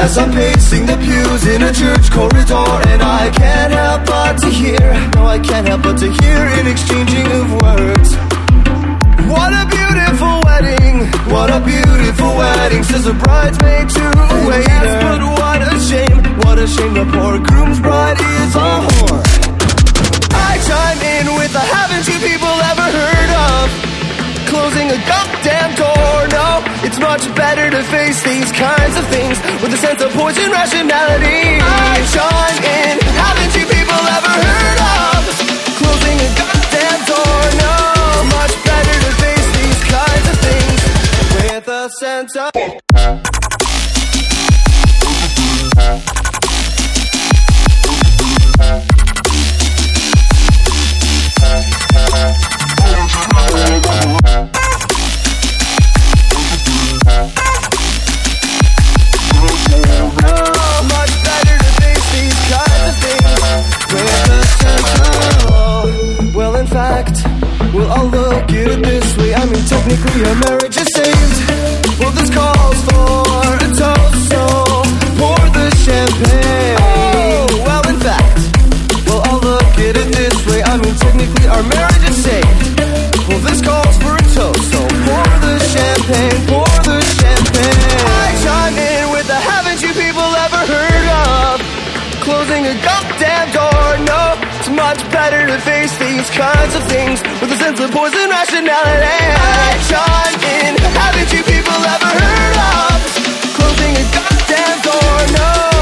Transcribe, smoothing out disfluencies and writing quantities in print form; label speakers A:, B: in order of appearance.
A: as I'm pacing the pews in a church corridor, and I can't help but to hear, no, I can't help but to hear an exchanging of words. What a beautiful wedding, what a beautiful wedding, says a bridesmaid to a waiter. Yes, but what a shame the poor groom's bride is a whore. I chime in with a haven't you people ever heard of closing a goddamn door? No, it's much better to face these kinds of things with a sense of poison rationality. I chime in, haven't you people ever heard of closing a goddamn door? No, much better to face these kinds of things with a sense of... Technically our marriage is saved. Well, this calls for a toast, so pour the champagne. Oh, well, in fact, well, I'll look at it this way. I mean, technically our marriage is saved. Well, this calls for a toast, so pour the champagne, pour the champagne. I chime in with the haven't you people ever heard of closing a goddamn door? No, it's much better to face these kinds of things with a sense of poison rationality. I chime in, haven't you people ever heard of closing a goddamn door? No.